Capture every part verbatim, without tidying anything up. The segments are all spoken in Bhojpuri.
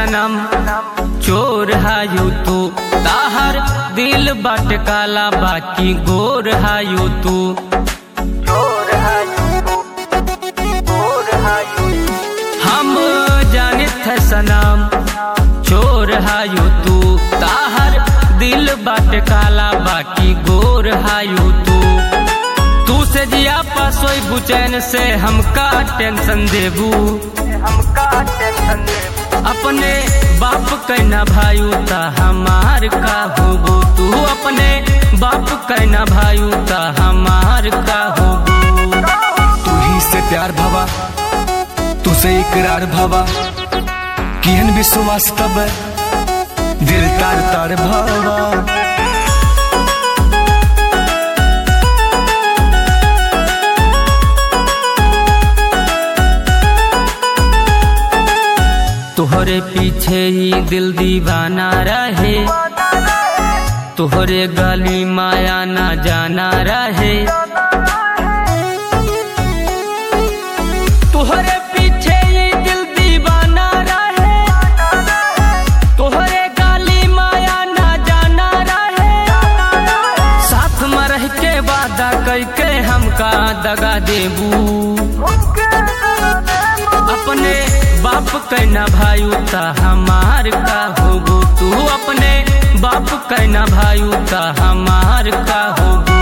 सनम चोर हायु तू, ताहर दिल बाट काला बाकी गोर हायु तू। हम जाने थे सनम चोर हायु तू, ताहर दिल बाट काला बाकी गोर हायु तू। तू से जिया पासोई बुचैन से हमका टेंशन देबू, हमका टेंशन देबू। अपने बाप कहना भायू ता हमार का होबू, तू अपने बाप कहना भायू ता हमार का होबू। तू ही से प्यार भवा, तू से इकरार भवा, किहन विश्वास तब दिल तार तार भवा। तोहरे पीछे ही दिल दीवाना रहे, तोहरे गली माया ना जाना रहे। तोहरे पीछे ही दिल दीवाना रहे, तोहरे गली माया ना जाना रहे। साथ में रह के वादा करके हमका दगा देबू, अपने बाप कहना भायू ता हमार का होबू, तू अपने बाप कहना भायू ता हमार का होबू।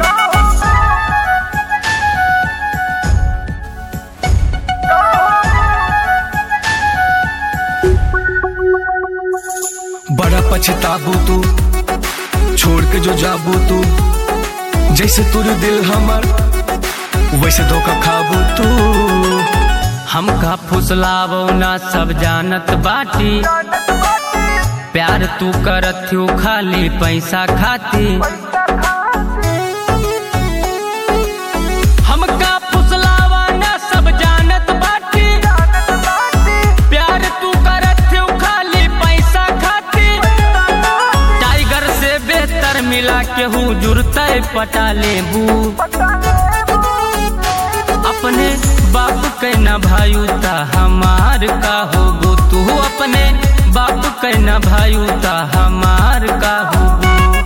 बड़ा पछताबू तू छोड़ के जो जाबू तू, जैसे तुर दिल हमर वैसे धोखा खाबू तू। हमका फुसलावो ना सब जानत बाटी, प्यार तू करत हो खाली पैसा खाती। हमका फुसलावा ना सब जानत बाटी, प्यार तू करत हो खाली पैसा खाती। टाइगर से बेहतर मिला के हूँ जुरते पटा लेबू, अपने बाप कहना भायू ता हमार का होबू, तू अपने बाप कहना भायू ता हमार का होबू।